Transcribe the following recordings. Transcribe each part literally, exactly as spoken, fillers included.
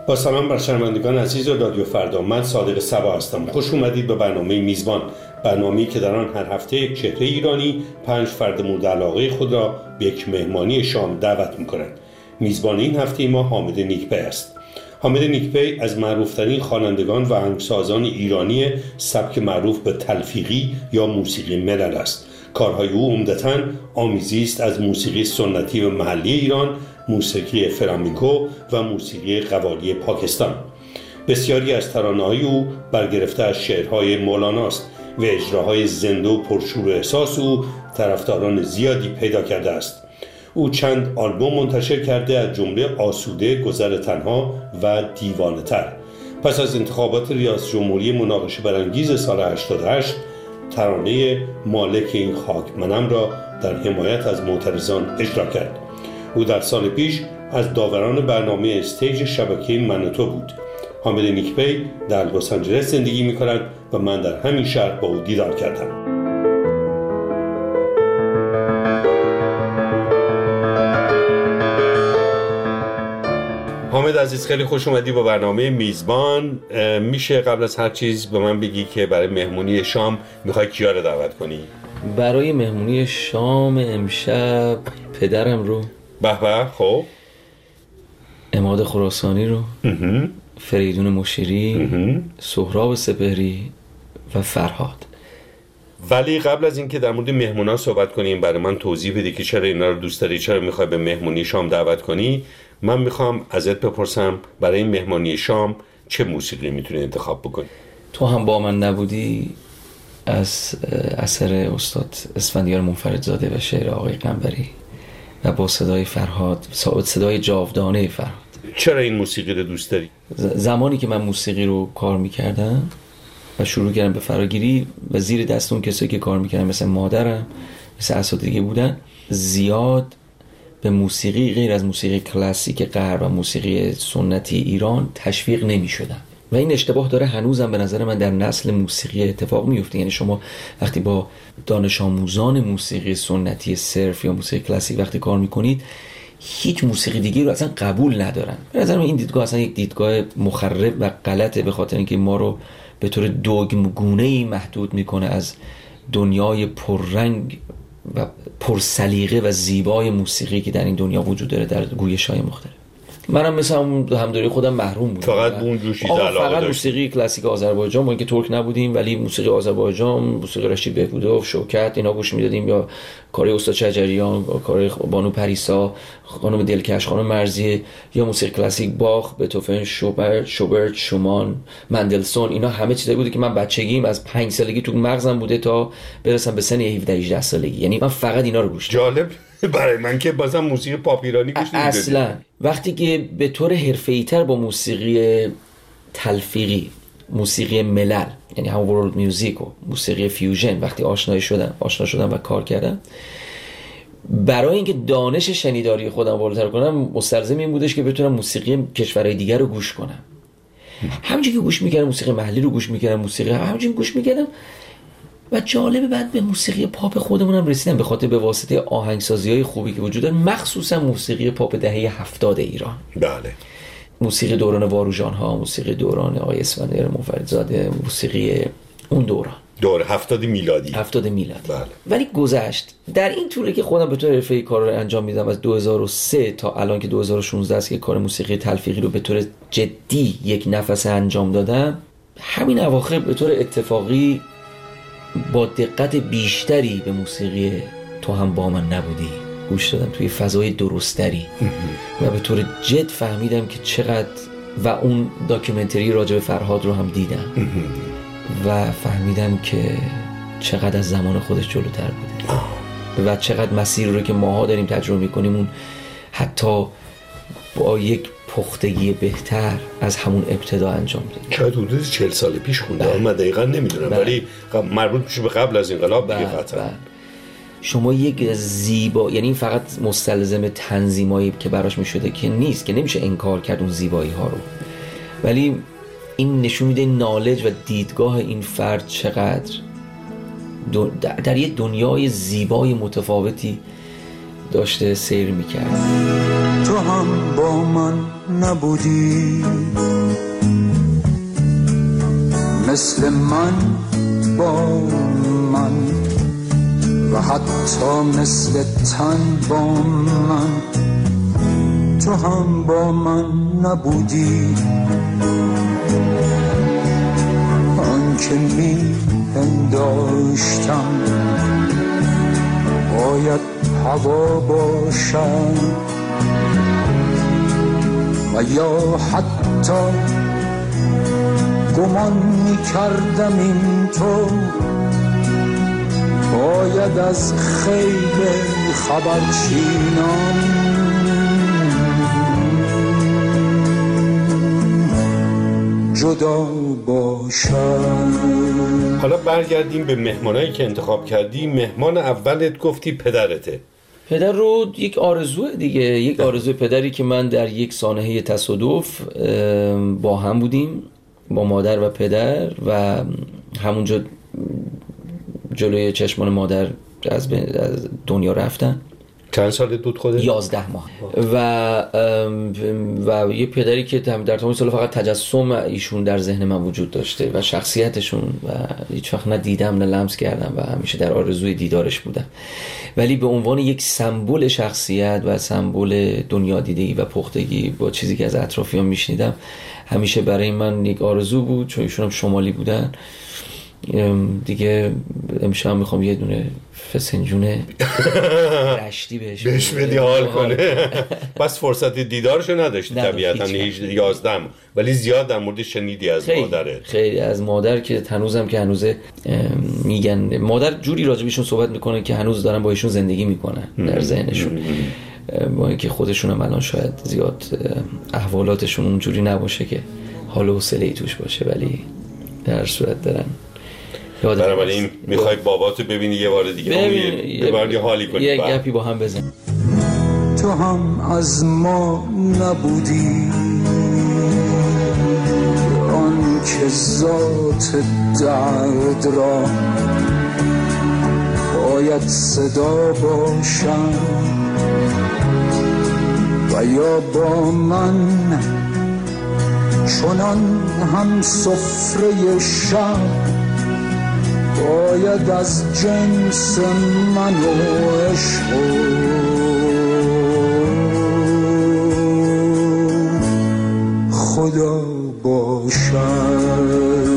با سلام بر شنوندگان عزیز رادیو فردا، من صادق صبا هستم. خوش اومدید به برنامه میزبان، برنامه‌ای که در آن هر هفته یک چهره ایرانی پنج فرد مورد علاقه خود را به یک مهمانی شام دعوت می‌کنند. میزبان این هفته ما حامد نیکپی است. حامد نیکپی از معروفترین خوانندگان و آهنگسازان ایرانی سبک معروف به تلفیقی یا موسیقی ملل است. کارهای او عمدتاً آمیزی است از موسیقی سنتی و محلی ایران، موسیقی فلامنکو و موسیقی قوالی پاکستان. بسیاری از ترانه‌های او برگرفته از شعرهای مولانا است و اجراهای زنده و پرشور و احساس او طرفداران زیادی پیدا کرده است. او چند آلبوم منتشر کرده، از جمله آسوده، گذر تنها و دیوانه تر. پس از انتخابات ریاست جمهوری مناقشه برانگیز سال هشتاد و هشت، ترانه مالک این خاک منم را در حمایت از معترضان اجرا کرد. او در سال پیش از داوران برنامه استیج شبکه من و تو بود. حامد نیکپی در لس آنجلس زندگی می‌کند و من در همین شهر با او دیدار کردم. حامد عزیز، خیلی خوش اومدی با برنامه میزبان. میشه قبل از هر چیز به من بگی که برای مهمونی شام میخوای کیا رو دعوت کنی؟ برای مهمونی شام امشب پدرم رو، به به، خب عماد خراسانی رو، فریدون مشیری، سهراب سپهری و فرهاد. ولی قبل از اینکه در مورد مهمونا صحبت کنیم، برای من توضیح بده که چرا اینا رو دوست داری، چرا میخوای به مهمونی شام دعوت کنی. من میخوام ازت بپرسم برای این مهمانی شام چه موسیقی میتونی انتخاب بکنی؟ تو هم با من نبودی از اثر استاد اسفندیار منفردزاده و شعر آقای قنبری و با صدای فرهاد، صدای جاودانه فرهاد. چرا این موسیقی رو دوست داری؟ زمانی که من موسیقی رو کار میکردم و شروع کردم به فراگیری و زیر دست اون کسایی که کار میکردن مثل مادرم، مثل اساتیدگی بودن، زیاد به موسیقی غیر از موسیقی کلاسیک غرب و موسیقی سنتی ایران تشویق نمیشدن و این اشتباه داره هنوزم به نظر من در نسل موسیقی اتفاق میفته. یعنی شما وقتی با دانش آموزان موسیقی سنتی صرف یا موسیقی کلاسیک وقتی کار میکنید، هیچ موسیقی دیگه رو اصلا قبول ندارن. به نظر من این دیدگاه اصلا یک دیدگاه مخرب و غلطه، به خاطر اینکه ما رو به طور دوگمگونه‌ای محدود میکنه از دنیای پررنگ و پرسلیقه و زیبای موسیقی که در این دنیا وجود داره در گویش‌های مختلف. منم مثلا همدوری خودم محروم بودم، فقط اون جوشی علاقه فقط داشت. موسیقی کلاسیک آذربایجان، ما اینکه ترک نبودیم ولی موسیقی آذربایجان، موسیقی رشید بهبودوف، شوکت، اینا گوش میدادیم، یا کار استاد شجریان، کار بانو پریسا، خانم دلکش، خانم مرزیه، یا موسیقی کلاسیک باخ، بتوفن، شوبرت، شوبرت، شومان، مندلسون. اینا همه چیزایی بوده که من بچگیم از پنج سالگی تو مغزم بوده تا برسم به سن هفده هجده سالگی. یعنی من فقط اینا رو گوش میدادم. جالب برای من که بازم موسیقی پاپ ایرانی گوش نمیدادم اصلا. وقتی که به طور حرفه‌ای‌تر با موسیقی تلفیقی، موسیقی ملل، یعنی هم ورلد میوزیک و موسیقی فیوژن وقتی آشنا شدم آشنا شدم و کار کردم، برای اینکه دانش شنیداری خودم بالاتر کنم مستلزم این بودش که بتونم موسیقی کشورهای دیگر رو گوش کنم. همونجوری که گوش میکردم موسیقی محلی رو گوش میکردم، موسیقی همونجوری گوش میکردم و جالبه بعد به موسیقی پاپ خودمونم رسیدم به خاطر به واسطه آهنگسازی‌های خوبی که وجود داره، مخصوصا موسیقی پاپ دهه هفتاد ایران. بله. موسیقی دوران واروژان ها، موسیقی دوران آقای اسفندیار منفردزاده، موسیقی اون دوران دور هفتاد میلادی هفتاد میلادی. بله. ولی گذشت در این طوری که خودم به طور حرفه‌ای کار رو انجام میدم از دو هزار و سه تا الان که دو هزار و شانزده است که کار موسیقی تلفیقی رو به طور جدی یک نفس انجام دادم. همین اواخر به طور اتفاقی با دقت بیشتری به موسیقی تو هم با من نبودی گوش دادم، توی فضای درستری و به طور جد فهمیدم که چقدر، و اون داکیومنتری راجع به فرهاد رو هم دیدم و فهمیدم که چقدر از زمان خودش جلوتر بوده و چقدر مسیر رو که ماها داریم تجربه میکنیم اون حتی با یک پختگی بهتر از همون ابتدا انجام داده. شاید حدود چهل سال پیش خونده، من دقیقا نمیدونم، ولی مربوط میشه به قبل از انقلاب دیگه قطعا. شما یک زیبا، یعنی این فقط مستلزم تنظیمایی که براش میشده که نیست، که نمیشه انکار کرد اون زیبایی ها رو، ولی این نشون میده نالج و دیدگاه این فرد چقدر در یک دنیای زیبای متفاوتی داشته سیر میکرد. تو هم با من نبودی، مثل من با من، و حتی مثل تن با من. تو هم با من نبودی، آن که می پنداشتم باید هوا باشم، و یا حتی گمان می کردم این تو باید از خیل خبرچینان جدا باشم. حالا برگردیم به مهمانایی که انتخاب کردی. مهمان اولت گفتی پدرته. پدر رو یک آرزو دیگه، یک آرزو پدری که من در یک سانحه تصادف با هم بودیم، با مادر و پدر، و همونجا جلوی چشمان مادر از دنیا رفتن. چند سالت بود خودت؟ یازده ماه. و و یه پدری که در تمام سال فقط تجسم ایشون در ذهن من وجود داشته و شخصیتشون، و هیچ وقت نه دیدم نه لمس کردم و همیشه در آرزوی دیدارش بودم، ولی به عنوان یک سمبل شخصیت و سمبل دنیا دیدگی و پختگی با چیزی که از اطرافیان میشنیدم همیشه برای من یک آرزو بود. چون ایشون هم شمالی بودن دیگه. امشب میخوام یه دونه فسنجونه رشتی بهش بهش بدی حال کنه. بس فرصت دیدارشو نداشتی طبیعتا. یازده، ولی زیاد در مورد شنیدی از خیلی مادرت. خیلی از مادر که هنوزم که هنوزه میگن، مادر جوری راجبشون صحبت میکنه که هنوز دارن با ایشون زندگی میکنن در ذهنشون، با اینکه خودشون هم الان شاید زیاد احوالاتشون اونجوری نباشه که حال و حوصله‌ای توش باشه، ولی در صورت دارن. بنابراین میخوای باباتو ببینی یه بار دیگه، ببین یه بار دیگه حالی کنی، یه گپی با هم بزن. تو هم از ما نبودی، آن که ذات درد را باید صدا باشم، و یا با من چنان هم سفره شب باید از جنس من و عشق خدا باشد.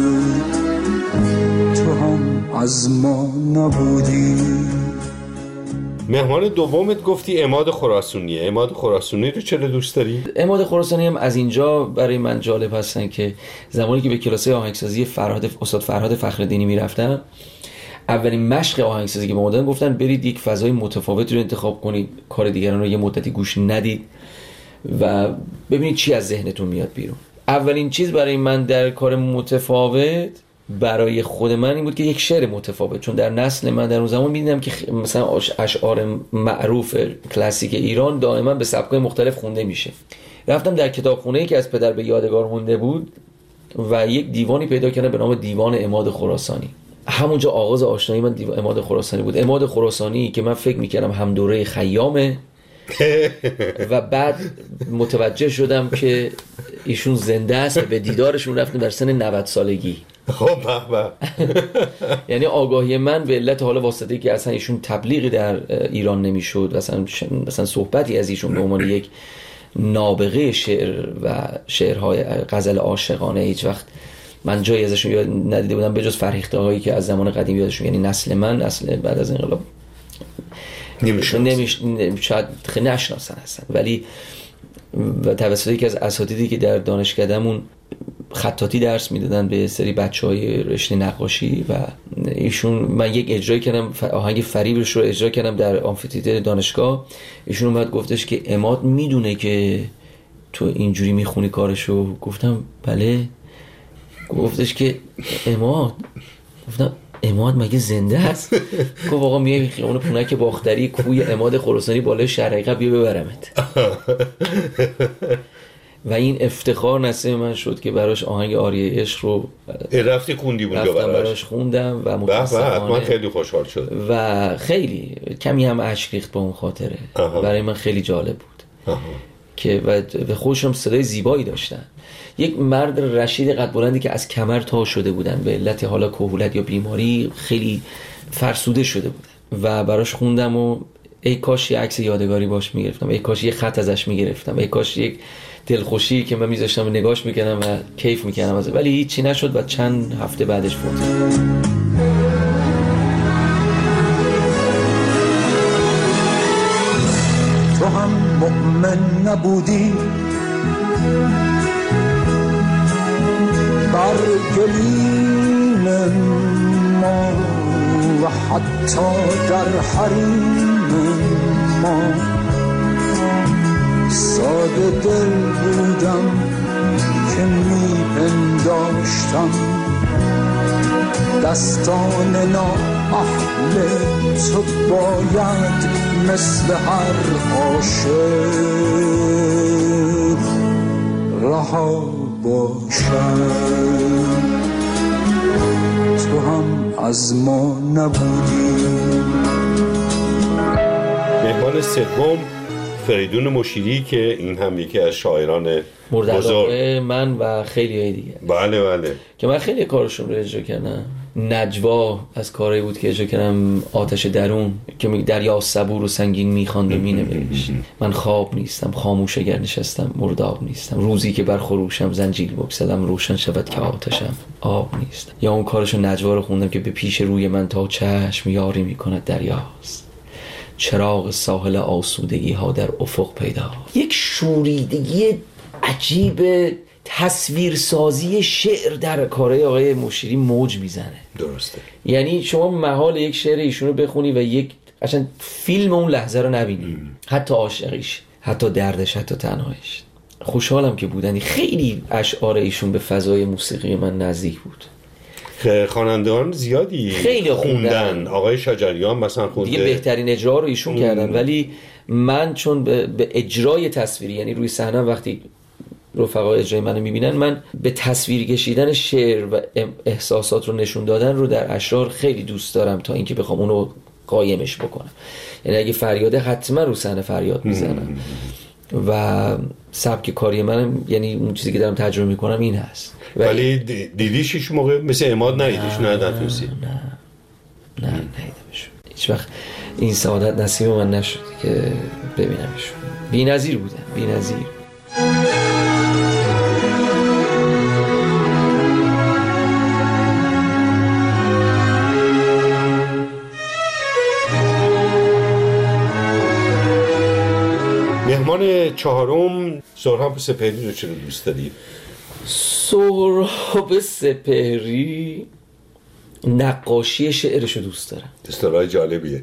تو هم از ما نبودی. مهمان دومت گفتی عماد خراسانیه. عماد خراسانی رو چرا دوست داری؟ عماد خراسانی هم از اینجا برای من جالب هستن که زمانی که به کلاس آهنگسازی فرهاد استاد فرهاد فخرالدینی میرفتم، اولین مشق آهنگسازی که به ما دادن گفتن برید یک فضای متفاوت رو انتخاب کنید، کار دیگران رو یه مدتی گوش ندید و ببینید چی از ذهنتون میاد بیرون. اولین چیز برای من در کار متفاوت برای خود من این بود که یک شعر متفاوت، چون در نسل من در اون زمان می‌دیدم که مثلا اشعار معروف کلاسیک ایران دائما به سبک‌های مختلف خونده میشه. رفتم در کتابخونه‌ای که از پدر به یادگار مونده بود و یک دیوانی پیدا کردم به نام دیوان عماد خراسانی. همونجا آغاز آشنایی من دیوان عماد خراسانی بود. عماد خراسانی که من فکر می‌کردم هم دوره خیامه و بعد متوجه شدم که ایشون زنده است و به دیدارشون رفتم در سن نود سالگی. خب بابا. یعنی آگاهی من به علت حالا واسطه‌ای که اصلا ایشون تبلیغی در ایران نمیشد و اصلا مثلا صحبتی از ایشون به عنوان یک نابغه شعر و شعرهای غزل عاشقانه هیچ وقت من جایی ازشون یاد ندیده بودم به جز فرهیخته هایی که از زمان قدیم یادشون، یعنی نسل من نسل بعد از انقلاب نمیشه نمیش شاید خیلی نشناسن هستن، ولی و توسط یکی از اساتیدی که در دانشکدهمون خطاطی درس میدادن به سری بچهای رشته نقاشی و ایشون، من یک اجرا کردم آهنگ فریبش رو اجرا کردم در آمفی‌تئاتر دانشگاه. ایشون اومد گفتش که عماد میدونه که تو اینجوری میخونی کارشو؟ گفتم بله. گفتش که عماد، گفتم عماد مگه زنده است؟ گفت آقا میای خیابون پونک باختری کوی عماد خراسانی بالای شهرعقب بیا ببرمت. و این افتخار نصیب من شد که براش آهنگ آریه عشق رو رفتی خوندی اونجا براش. براش خوندم و متاسفانه من خیلی خوشحال شدم و خیلی کمی هم اشک ریخت به اون خاطره. آها. برای من خیلی جالب بود. آها. که و خودشون صدای زیبایی داشتن. یک مرد رشید قد بلندی که از کمر تا شده بودن به علت حالا کهولت یا بیماری خیلی فرسوده شده بودن و براش خوندم و ای کاش یه عکس یادگاری باش میگرفتم، ای کاش یه خط ازش میگرفتم، ای کاش یک دلخوشی که من میذاشتم و نگاش میکردم و کیف میکردم ازش، ولی هیچی نشد و چند هفته بعدش فوت. تو هم مؤمن نبودی بر گلیم ما و حتی در حریم ما ساده دل بودم که میپنداشتم دستان نااهل تو باید مثل هر عاشق رها باشد. تو هم از ما نبودی. مهمان سوم فریدون مشیری که این هم یکی از شاعران بزرگ من و خیلی دیگه. بله بله که من خیلی کارشون رو اجرا کردم. نجوا از کاری بود که اجرا کردم، آتش درون که دریا صبور و سنگین میخواند و مینوشت. من خواب نیستم خاموش اگر نشستم، مرداب نیستم روزی که بر خروشم زنجیر بگسلم، روشن شود که آتشم آب نیست. یا اون کارشو نجوا رو خوندم که به پیش روی من تا چشم یاری میکند دریاست، چراغ ساحل آسودگی ها در افق پیدا. یک شوریدگی عجیب تصویرسازی شعر در کارهای آقای مشیری موج میزنه. درسته. یعنی شما محال یک شعر ایشونو بخونی و یک اصلا فیلم اون لحظه رو نبینی. ام. حتی عاشقیش، حتی دردش، حتی تنهاییش. خوشحالم که بودن. خیلی اشعار ایشون به فضای موسیقی من نزدیک بود. خوانندگان زیادی خیلی خوندن. خوندن. آقای شجریان مثلا خونده. دیگه بهترین اجرا رو ایشون ام. کردن، ولی من چون به, به اجرای تصویری، یعنی روی صحنه وقتی رفقا اجرای منو میبینن، من به تصویر کشیدن شعر و احساسات رو نشون دادن رو در اشعار خیلی دوست دارم تا اینکه بخوام اونو قایمش بکنم. یعنی اگه فریاده حتما رو صحنه فریاد میزنم و سبک کاری منم، یعنی اون چیزی که دارم تجربه میکنم این هست. ولی دیدیش هیچ موقع مثل عماد ندیدیش؟ نه ندیدیش. نه نه ندیدمش. هیچ وقت این سعادت نصیب من نشد که ببینمش. بی‌نظیر بودن، بی‌نظیر. مهمان چهارم سهراب سپهری رو چرا دوست داری؟ سهراب سپهری نقاشی شعرش رو دوست دارم. اصطلاح جالبیه.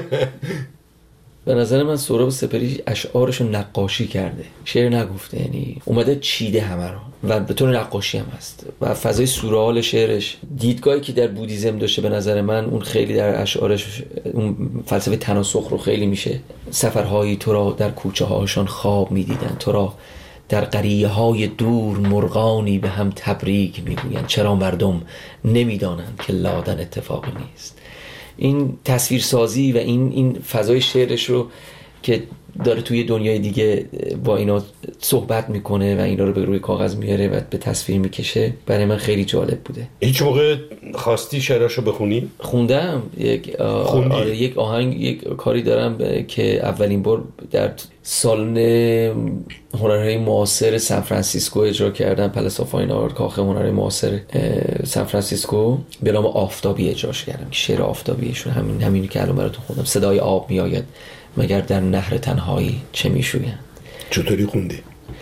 به نظر من سهراب سپهری اشعارش رو نقاشی کرده، شعر نگفته، یعنی اومده چیده همه رو و به طور نقاشی هم هست و فضای سورئال شعرش، دیدگاهی که در بودیزم داشته به نظر من اون خیلی در اشعارش اون فلسفه تناسخ رو خیلی میشه. سفرهایی تو را در کوچه هاشان خواب میدیدن، تو را در قریه های دور مرغانی به هم تبریک میگویند، چرا مردم نمیدانند که لادن اتفاقی نیست. این تصویرسازی و این این فضای شعرش رو که داره توی دنیای دیگه با اینا صحبت میکنه و اینا رو به روی کاغذ میاره و به تصویر میکشه، برای من خیلی جالب بوده. هیچ موقع خواستی شعراشو بخونی؟ خوندم. یک آره یک آهنگ، یک کاری دارم که اولین بار در سالن هنرهای معاصر سان فرانسیسکو اجرا کردم، پلس آف فاین آرت، کاخ هنرهای معاصر سان فرانسیسکو، به نام آفتابی اجراش کردم. شعر آفتابیشون همین همینی که الان براتون خوندم. صدای آب میآید مگر در نهر تنهایی چه میشویند. چطوری خوندی؟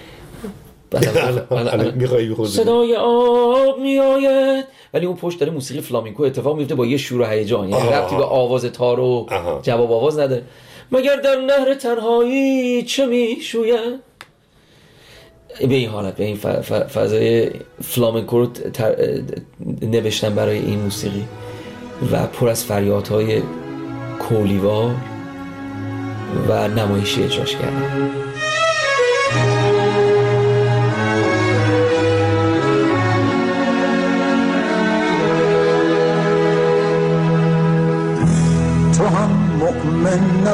صدای آب میآید، ولی اون پشت داره موسیقی فلامینکو اتفاق میفته با یه شور و هیجان، یعنی ربطی به آواز تار و جواب آواز نداره. مگر در نهر تنهایی چه میشویند، به این حالت، به این فضای فلامینکو رو نوشتم برای این موسیقی و پر از فریادهای کولیوار و نمایشی اجراش کردم.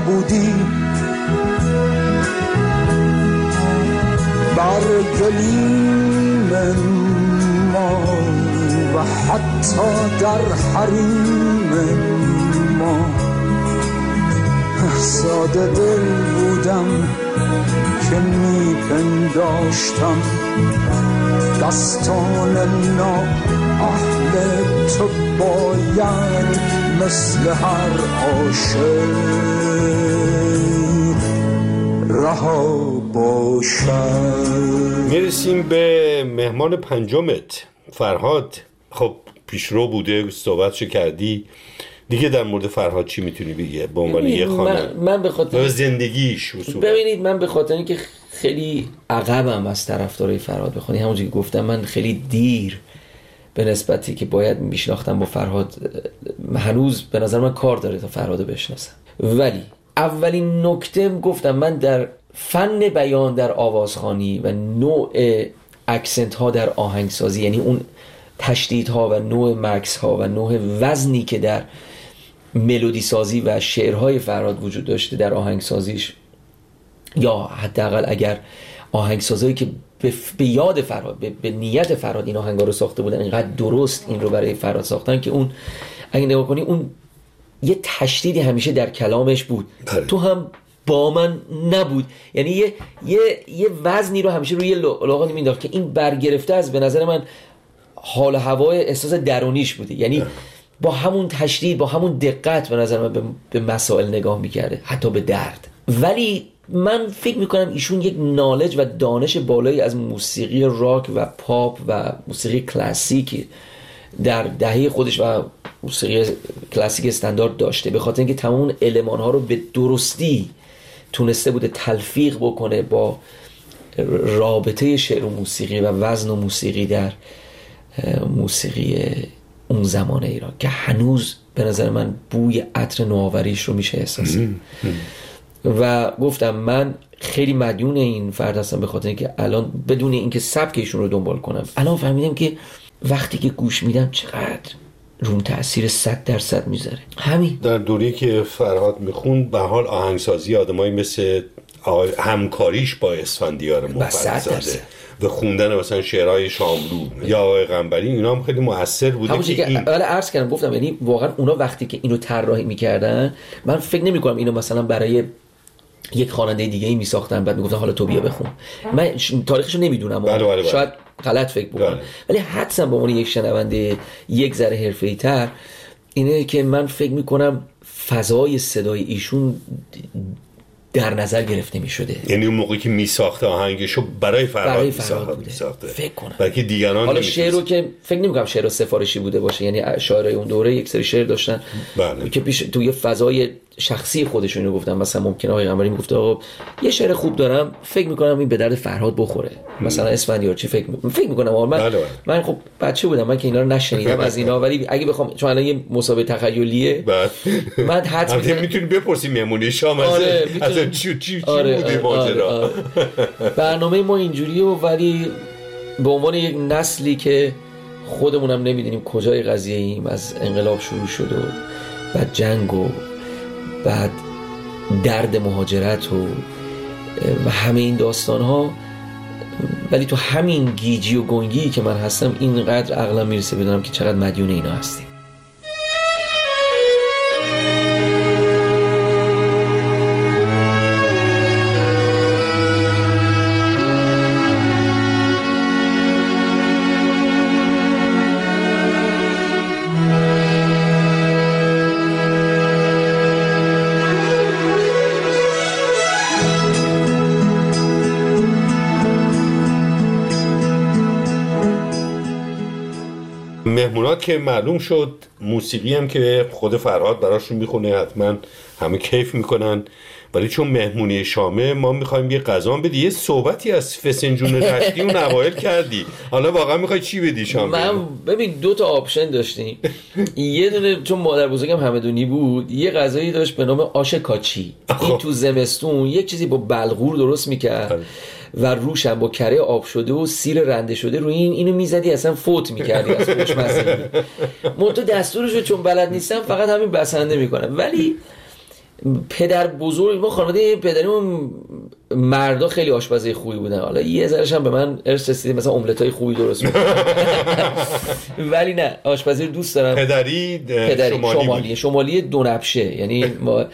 نبودی بر گلیم ما و حتی در حریم ما. ساده دل بودم که میپنداشتم دستان نا اهل تو باید مثل هر عاشق رها باشد. میرسیم به مهمان پنجمت فرهاد. خب پیشرو بوده، صحبتشو کردی دیگه. در مورد فرهاد چی میتونی بگی به عنوان یه خواننده؟ من, من به خاطر زندگیش اصولا. ببینید من به خاطر اینکه خیلی عقبم از طرفدارای فرهاد بخونی، همونجوری که گفتم من خیلی دیر به نسبتی که باید میشناختم با فرهاد، هنوز به نظر من کار داره تا فرهادو بشناسم. ولی اولین نکته گفتم من در فن بیان در آوازخوانی و نوع اکسنت ها در آهنگسازی، یعنی اون تشدیدها و نوع مکس ها و نوع وزنی که در ملودی سازی و شعرهای فرهاد وجود داشته در آهنگسازیش، یا حداقل اگر آهنگسازایی که به, به یاد فرهاد، به, به نیت فرهاد این آهنگا رو ساخته بودن، اینقدر درست این رو برای فرهاد ساختن که اون اگه نگاه کنی اون یه تشدیدی همیشه در کلامش بود. بله. تو هم با من نبود، یعنی یه یه یه وزنی رو همیشه روی لغاتی مینداخت که این برگرفته از به نظر من حال و هوای احساس درونیش بوده. یعنی بله. با همون تشدید، با همون دقت به نظر من به, به مسائل نگاه میکرده، حتی به درد. ولی من فکر میکنم ایشون یک نالج و دانش بالایی از موسیقی راک و پاپ و موسیقی کلاسیک در دهه خودش و موسیقی کلاسیک استاندارد داشته، به خاطر اینکه تمام المان ها رو به درستی تونسته بوده تلفیق بکنه با رابطه شعر و موسیقی و وزن و موسیقی در موسیقی اون زمان ایران که هنوز به نظر من بوی عطر نوآوریش رو میشه احساس. و گفتم من خیلی مدیون این فرد هستم به خاطر اینکه الان بدون اینکه سبکشون رو دنبال کنم، الان فهمیدم که وقتی که گوش میدم چقدر روم تأثیر صد درصد میذاره. همین در دوری که فرهاد میخوند به حال آهنگسازی آدمایی مثل همکاریش با اسفندیار مفصل و خوندن مثلا شعرهای شاملو یا آقای قنبری، اینا هم خیلی مؤثر بوده. همون که این... اول عرض کردم گفتم یعنی واقعا اونا وقتی که اینو طراحی میکردن، من فکر نمیکنم اینو مثلا برای یک خواننده دیگه ای میساختن بعد میگفتن حالا تو بیا بخون. من تاریخشو نمیدونم، بله بله بله. شاید غلط فکر بکنم، بله. ولی حدسم به عنوان یک شنونده یک ذره حرفه‌ای تر اینه که من فکر میکنم فضای صدای ایشون در نظر گرفته می شده. یعنی اون موقعی که می ساخته آهنگشو برای فرهاد می ساخته، فکر کنم بلکه دیگران حالا شعر رو که فکر نمی کنم شعر سفارشی بوده باشه، یعنی شاعرای اون دوره یک سری شعر داشتن بله. که پیش توی فضای شخصی خودشون رو گفتم. مثلا ممکنه آقای قمری میگفته آقا یه شعر خوب دارم فکر میکنم این به درد فرهاد بخوره، مثلا اسفندیار چی فکر می... فکر میکنم من بله بله. من خب بچه بودم، من که اینا رو نشنیدم از اینا، ولی اگه بخوام چون الان یه مسابقه تخیلیه من حتما میتونی بپرسی مهمونی شام از آره از چی چی آره بوده ماجرا. آره آره. برنامه ما اینجوریه، ولی به عنوان یک نسلی که خودمونم نمیدونیم کجای قضیه ایم، از انقلاب شروع شد و بعد جنگ و بعد درد مهاجرت و و همه این داستان ها، ولی تو همین گیجی و گنگی که من هستم اینقدر عقلم میرسه بدونم که چقدر مدیون اینا هستیم. مهمونات که معلوم شد، موسیقی هم که خود فرهاد براشون میخونه حتما همه کیف میکنن، ولی چون مهمونی شامه ما میخوایم یه غذا بدی، یه صحبتی از فسنجون رشتی اون اوایل کردی، حالا واقعا میخوای چی بدی شام؟ من ببین دو تا آپشن داشتیم. یه دونه چون مادر بزرگم همدونی بود، یه غذایی داشت به نام آش کاچی. این تو زمستون یک چیزی با بلغور درست میکرد و روش هم با کره آب شده و سیر رنده شده روی این اینو میزدی اصلا فوت میکردی از خوشمزگی. من تو دستورشو چون بلد نیستم فقط همین بسنده میکنم. ولی پدر بزرگ ما خانواده پدریمون مردا خیلی آشپزای خوبی بودن، حالا یه ذره‌ش هم به من ارث رسیده، مثلا املت‌های خوبی درست می‌کنن ولی نه آشپزی رو دوست دارم. پدری, پدری شمالی شمالی شمالی دونبشه، یعنی ما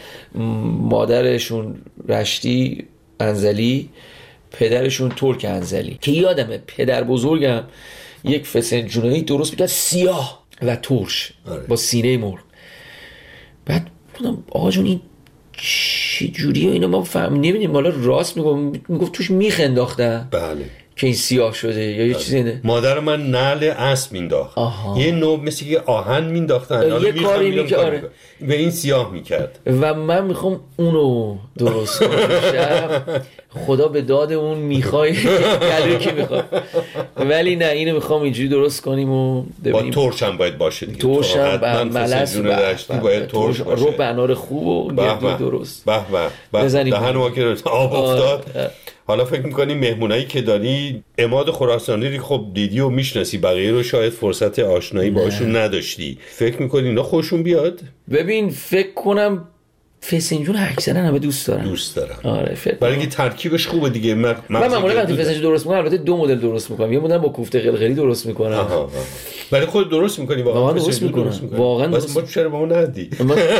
مادرشون رشتی انزلی، پدرشون ترک انزلی. که یادمه پدر بزرگم یک فسنجونی درست می‌کرد سیاه و ترش با سینه مرغ. بعد بودم آقا جون این چی جوریه اینا، ما فهم نمیدیم، حالا راست میگم، میگفت توش میخ انداختن بله که این سیاه شده یا یه چیزی نه. مادر من نعل اسب مینداخت، یه نوع مثل یه آهن مینداختن، یه کاری می که آره به این سیاه میکرد و من میخوام اونو درست کنم شب خدا به داد اون میخوای کلوی که میخواد، ولی نه اینو میخوام اینجوری درست کنیم و با ترش هم باید باشه دیگه، ترش هم با ملس باید ترش باشه، رو بنار خوب و گردو درست به به به دهن ما که آب افتاد. حالا فکر میکنی مهمونایی که داری عماد خراسانی رو خب دیدی و میشناسی، بقیه رو شاید فرصت آشنایی باشون نداشتی، فکر میکنی اینا خوشون بیاد؟ ببین فکر کنم فسنجون اکثرا همه دوست دارن دوست دارن آره فکر برای اینکه ترکیبش خوبه دیگه. من معمولا وقتی فسنجون درست میکنم البته دو مدل درست میکنم، یه مدل با کوفته قلقلی درست میکنم. آها آها. برای خود درست میکنی واقعا درست میکنم واقعا درست ما چرا به ما ندی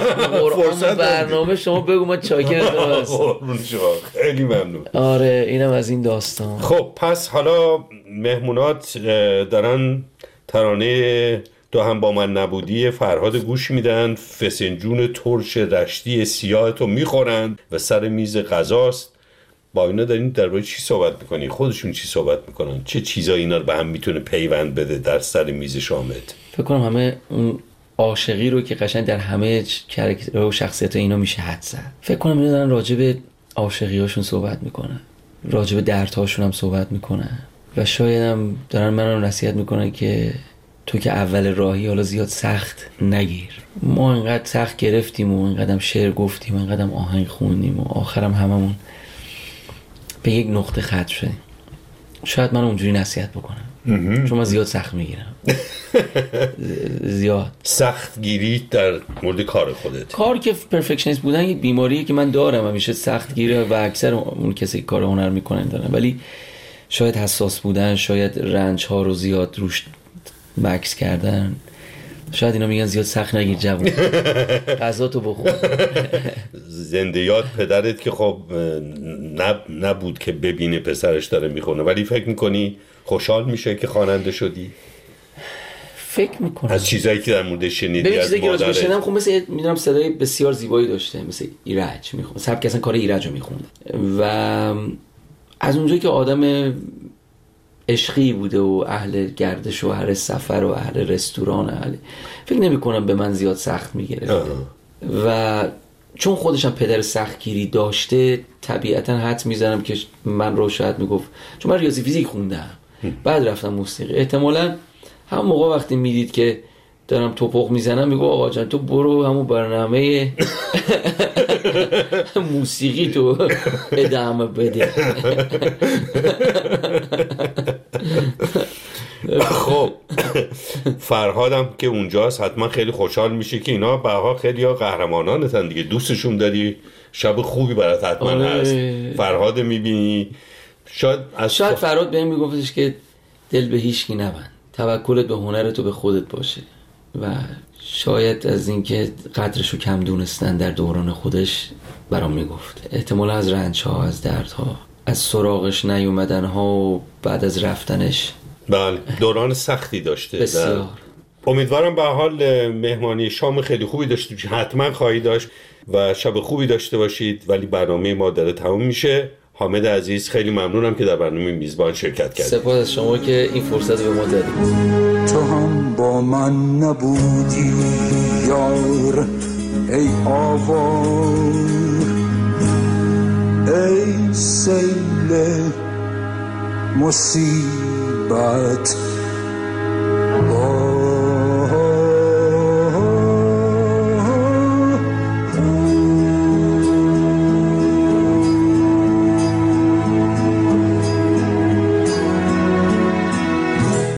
فرصت برنامه شما بگو ما چاکرتون هستم. خیلی ممنون. آره اینم از این داستان. خب پس حالا مهمونات دارن ترانه تو هم با من نبودی فرهاد گوش میدن، فسنجون ترش رشتی سیاه تو میخورن و سر میز غذاست. با اینا دارین درباره چی صحبت میکنی؟ خودشون چی صحبت میکنن؟ چه چیزایی اینا رو به هم میتونه پیوند بده در سر میز شامت؟ فکر کنم همه اون عاشقی رو که قشنگ در همه کاراکتر و شخصیت اینا میشه حد زد. فکر کنم اینا دارن راجع به عاشقیاشون صحبت میکنن، راجع به دردهاشون هم صحبت میکنن و شاید هم دارن منو نصیحت میکنن که تو که اول راهی حالا زیاد سخت نگیر. ما انقدر سخت گرفتیم و انقدر شعر گفتیم و انقدر آهنگ خوندیم و آخرم هممون به یک نقطه ختم شدیم. شاید من اونجوری نصیحت بکنم چون من زیاد سخت میگیرم. زیاد سخت گیری در مورد کار خودت. کار که پرفکشنیست بودن یک بیماریه که من دارم، همیشه سخت گیره و اکثر اون کسی که کار هنر میکنن دارن، ولی شاید حساس بودن، شاید رنج ها رو زیاد روش مکس کردن، شاید اینا میگن زیاد سخت نگیر جوون غذا تو بخور. زنده یاد پدرت که خب نب... نبود که ببینه پسرش داره میخونه، ولی فکر میکنی خوشحال میشه که خواننده شدی؟ فکر میکنم از چیزایی که در مورد شنیدی از مادرت. شنیدم خب مثل میدونم صدای بسیار زیبایی داشته، مثل ایرج میخونه، سبک اصلا کار ایرج رو میخونده و از اونجایی که آدم عشقی بوده و اهل گردش و اهل سفر و اهل رستوران، اهل فکر نمی کنم به من زیاد سخت میگیره و چون خودشم پدر سختگیری داشته طبیعتا حد میزنم که من رو شاید میگفت، چون من ریاضی فیزیک خوندم بعد رفتم موسیقی، احتمالاً هم موقع وقتی میدید که دارم توپق میزنم میگو آقا جان تو برو همون برنامه موسیقی تو ادامه بده. خب فرهادم که اونجاست حتما خیلی خوشحال میشه که اینا بها خیلی ها قهرمانانتن دیگه، دوستشون داری، شب خوبی برات حتما هست. فرهاد میبینی شاید از شاید فرهاد بهم میگفتش که دل به هیچ کی نبند، توکلت به هنرت و به خودت باشه و شاید از اینکه قدرشو کم دونستن در دوران خودش برام میگفت، احتمالا از رنج ها، از درد ها، از سراغش نیومدن ها و بعد از رفتنش. بله دوران سختی داشته بسیار. امیدوارم به حال مهمانی شام خیلی خوبی داشته باشید، حتما خواهی داشت و شب خوبی داشته باشید، ولی برنامه ما داره تموم میشه. حامد عزیز خیلی ممنونم که در برنامه میزبان شرکت کردید. سپاس از شما که این فرصت به ما دادید. تو هم با من نبودی یار ای آوار، ای سیل مصیبت